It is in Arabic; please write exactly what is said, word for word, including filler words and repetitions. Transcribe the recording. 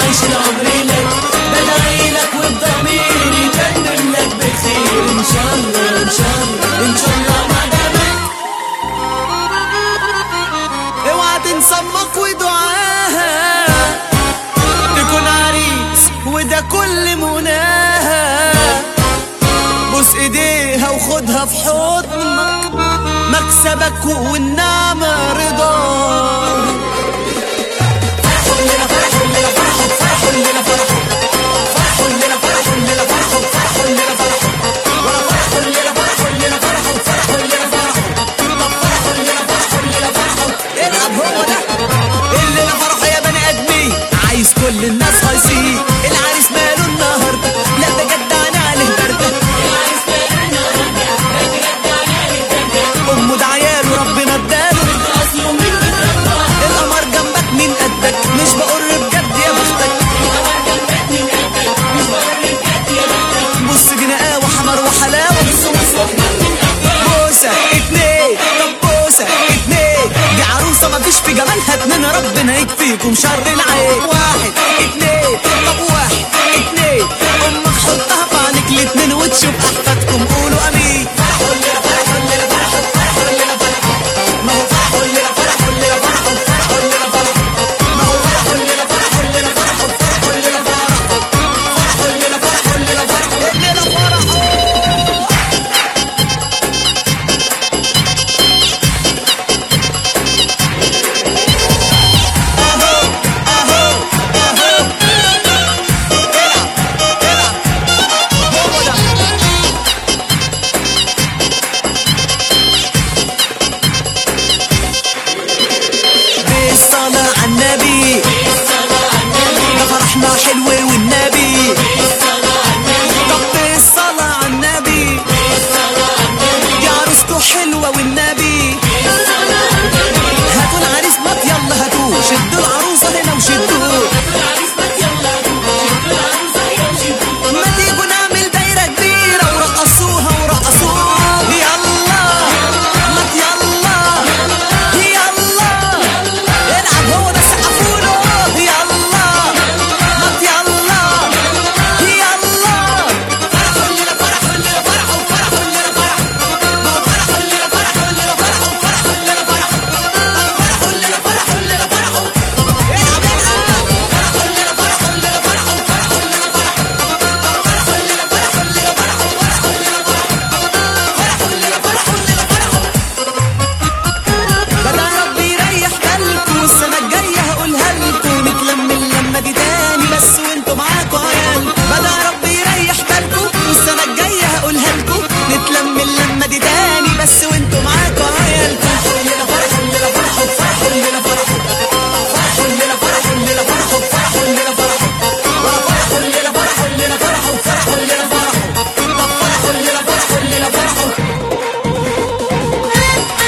عيش العمر لك، بدعيلك والضمير يتمم لك بخير ان شاء الله ان شاء الله ان شاء الله ما دامك. اوعى تنسى امك ودعاها تكون عريس وده كل مناها، بوس ايديها وخدها في حضنك، مكسبك والنعمة رضاك. فرحوا لنا فرحوا لنا فرحوا فرحوا لنا فرحوا فرحوا لنا فرحوا لنا فرحوا فرحوا لنا فرحوا فرحوا لنا فرحوا لنا فرحوا فرحوا لنا فرحوا طب فرحوا لنا فرحوا لنا فرحوا. العب هو ده الليلة فرحوا يا بني ادمين، عايز كل الناس هايصين. العريس ماله النهارده؟ لا ده جدعنا عليه برده، العريس ماله النهارده؟ لا ده جدعنا عليه برده. امه ده عياله ربنا اداله اصله من بتربى، القمر جنبك مين قدك؟ مش بقر بجد يا بختك، القمر جنبك مين قدك؟ مش بقر بجد يا بختك. بص جنقاه وحمر وحلاوه، بص بص واحمر من قدك. بوسه اتنين طب بوسه اتنين، دي عروسه مفيش في جمالها اتنين، ربنا يكفيكم شر العين. واحد اتنين طب واحد اتنين، امك حطها في عينيك الاتنين وتشوف احفادكم.